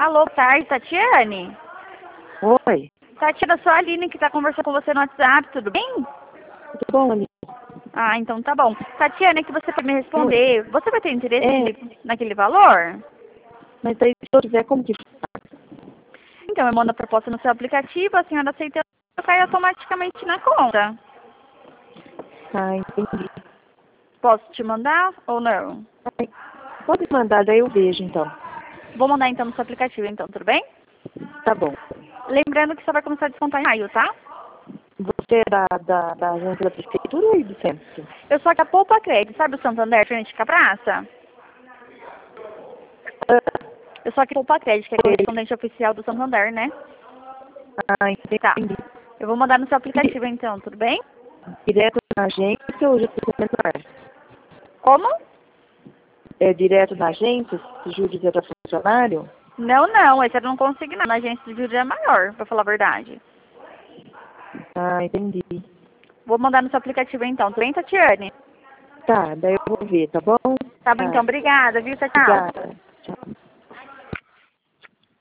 Alô, boa tarde, Tatiane? Oi, Tatiana, sou a Aline que tá conversando com você no WhatsApp, tudo bem? tudo bom, Aline? Ah, então tá bom. Tatiana, que você pode me responder. Você vai ter interesse É, naquele valor? mas aí se eu tiver como que... Então, eu mando a proposta no seu aplicativo, a senhora aceita e cai automaticamente na conta. Ah, entendi. Posso te mandar ou não? Ai, pode mandar, daí eu vejo, então. Vou mandar então no seu aplicativo, então, tudo bem? Tá bom. Lembrando que só vai começar a descontar em maio, tá? Você é da agência da prefeitura ou do centro? Eu sou aqui a Poupa Crédito, sabe o Santander, frente com a praça? Ah, Eu sou aqui a Poupa Crédito, que é sei. correspondente oficial do Santander, né? Ah, Tá. entendi. Eu vou mandar no seu E aplicativo, então, tudo bem? direto na agência ou já menor? Como? É direto na agência, se Júlio já tá funcionário? Não, não, esse eu não consigo não. Na agência de juros é maior, pra falar a verdade. Ah, entendi. Vou mandar no seu aplicativo, então, tudo bem, Tatiane? Tá, daí eu vou ver, tá bom? Tá bom, então, Tá, obrigada, viu, tchau. obrigada.